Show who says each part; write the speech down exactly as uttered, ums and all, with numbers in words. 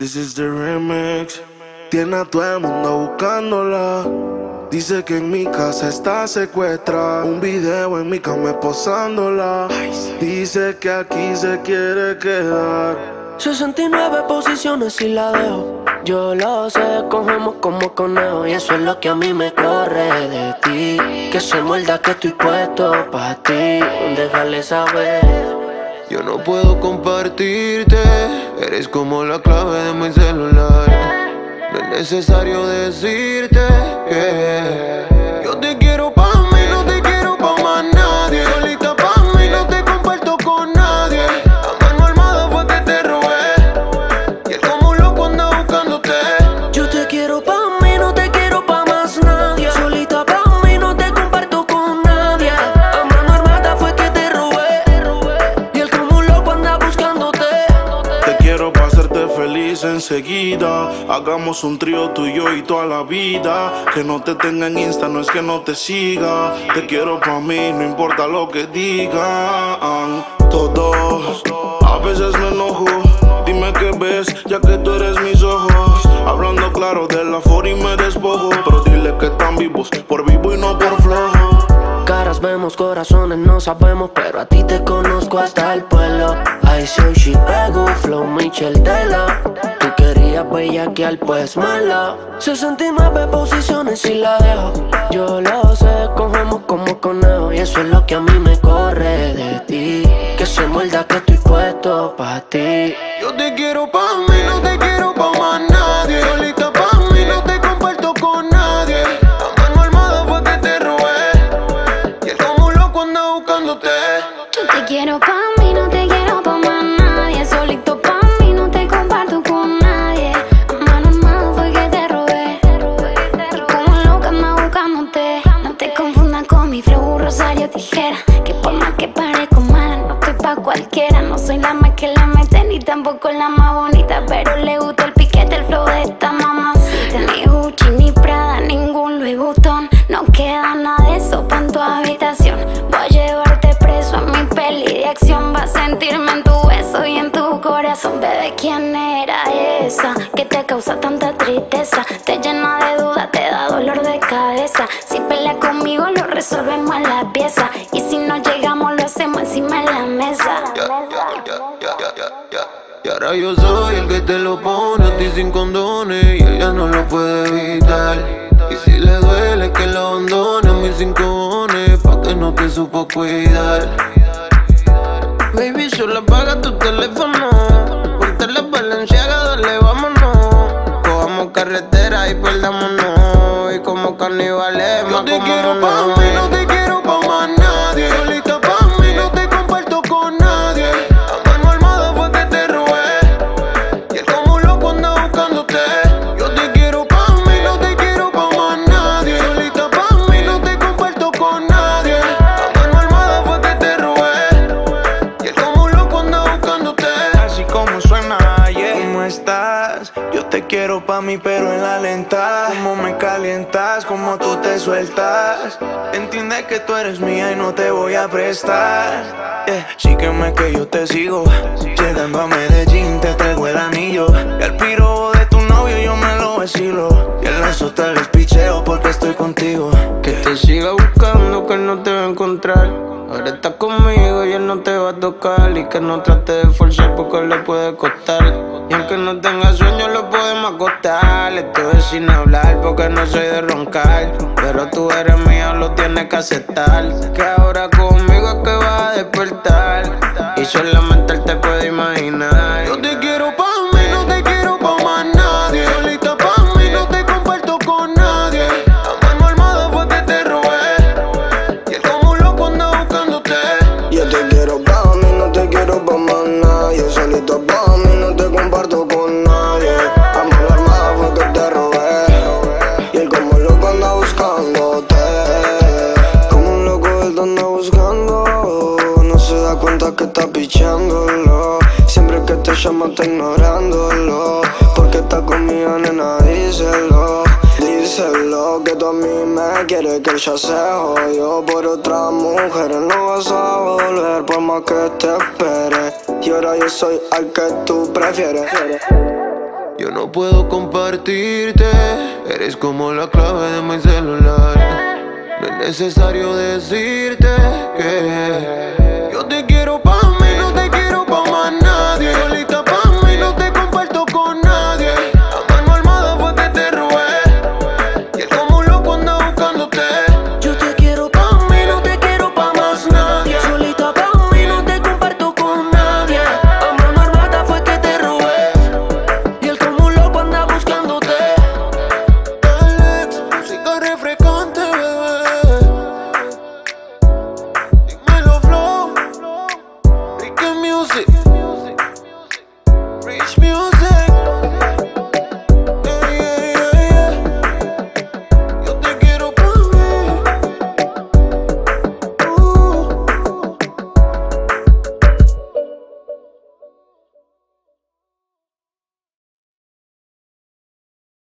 Speaker 1: This is the remix. Tiene a todo el mundo buscándola. Dice que en mi casa está secuestrada. Un video en mi cama posándola. Dice que aquí se quiere quedar.
Speaker 2: sesenta y nueve posiciones y la dejo. Yo lo sé, cogemos como conejo. Y eso es lo que a mí me corre de ti. Que se muerda que estoy puesto pa' ti. Déjale saber.
Speaker 3: Yo no puedo compartirte. Eres como la clave de mi celular. No es necesario decirte que yo te quiero pa' mí, no te quiero pa' más nadie. Solita pa' mí, no te comparto con nadie. A mano armada fue que te robé. Y él como un loco anda buscándote.
Speaker 2: Yo te quiero pa' mí, no te quiero pa' más nadie. Solita pa' mí, no te comparto con nadie. A mano armada fue que te robé. Y él como un loco anda buscándote.
Speaker 1: Te quiero pa' hacerte feliz enseguida. Hagamos un trío tú y yo y toda la vida. Que no te tenga en Insta no es que no te siga. Te quiero pa' mí, no importa lo que digan todos. A veces me enojo. Dime qué ves, ya que tú eres mis ojos. Hablando claro de la for y me despojo. Pero dile que están vivos, por vivo y no por flojo.
Speaker 2: Caras vemos, corazones no sabemos, pero a ti te conozco hasta el pueblo. I say she pego, flow Michelle Tela. Tú querías bellaquear, pues mala. sesenta y nueve posiciones y la dejo. Yo lo sé, cogemos como conejo. Y eso es lo que a mí me corre de ti. Que se muerda que estoy puesto pa' ti.
Speaker 3: Yo te quiero pa' mí, no te quiero pa' más nadie. Solita pa' mí, no te comparto con nadie. A mano armada fue que te robé. Y él como un loco anda buscándote.
Speaker 4: Yo te quiero pa' mí, no te quiero pa' más nadie. Solito pa' mí, no te comparto con nadie. A mano armada fue que te robé. Y como loca anda buscándote. No te confundas con mi flow, Rosario Tijera. Que por más que parezco mala, no estoy pa' cualquiera. No soy la más que la mete, ni tampoco la más bonita. Pero le gusta el piquete, el flow de esta mamacita. Ni Gucci, ni Prada, ningún Louis Vuitton. No queda nada de eso pa' en tu habitación. Voy a llevarte preso a mi peli de acción. Vas a sentirme en tu beso y en tu corazón. Bebé, ¿quién era esa que te causa tanta tristeza? Te llena de dudas, te da dolor de cabeza. Si peleas conmigo lo resolvemos en la pieza. Y si no llegamos lo hacemos encima de la mesa.
Speaker 3: Ya, ya, ya, ya, ya, ya, ya. Y ahora yo soy el que te lo pone a ti sin condones. Y ella no lo puede evitar. Y si le duele que lo abandone a mis cinco cojones, pa' que no te supo cuidar. Baby, solo apaga tu teléfono. Ponte la Balenciaga, dale, vámonos. Cojamos carretera y perdámonos. Y como carnivales, yo te quiero pa' mí, no te quiero pa' más nadie. Solita pa' mí, no te comparto con nadie. A mano armada fue que te robé. Y él como un loco anda buscándote. Yo te quiero pa' mí, no te quiero pa' más nadie. Solita pa' mí, no te comparto con nadie. A mano armada fue que te robé. Y él como un loco anda buscándote.
Speaker 1: Así como suena, yeah. ¿Cómo estás? Yo te quiero pa' mí pero en la lenta. Cómo me calientas, cómo tú te sueltas. Entiende que tú eres mía y no te voy a prestar, yeah. Sígueme que yo te sigo. Llegando a Medellín te traigo el anillo. Y al piro de tu novio yo me lo vacilo. Y en la sota les picheo porque estoy contigo.
Speaker 3: Que te siga buscando, que él no te va a encontrar. Ahora estás conmigo y él no te va a tocar. Y que no trate de forzar porque le puede costar. Y aunque no tenga sueño lo podemos acostar. Estoy sin hablar porque no soy de roncar. Pero tú eres mía, lo tienes que aceptar. Que ahora conmigo es que vas a despertar. Y solamente él te puede imaginar. Yo te quiero pa' mí, no te quiero pa' más nadie. Solita pa' mí, no te comparto con nadie. A mano armada fue que te robé. Y él como un loco anda buscándote.
Speaker 5: Yo te quiero pa' mí, no te quiero pa' más nadie. Solito pa' mí, no te comparto con nadie. A mano armada fue que te robé. Y él como loco anda buscándote. Como un loco él te anda buscando. No se da cuenta que está pichándolo. Siempre que te llama está ignorándolo. Porque está conmigo, nena, díselo. Díselo que tú a mí me quieres, que él ya se jodió por otra mujer. No vas a volver por más que te espere. Y ahora yo soy al que tú prefieres.
Speaker 3: Yo no puedo compartirte, eres como la clave de mi celular. No es necesario decirte que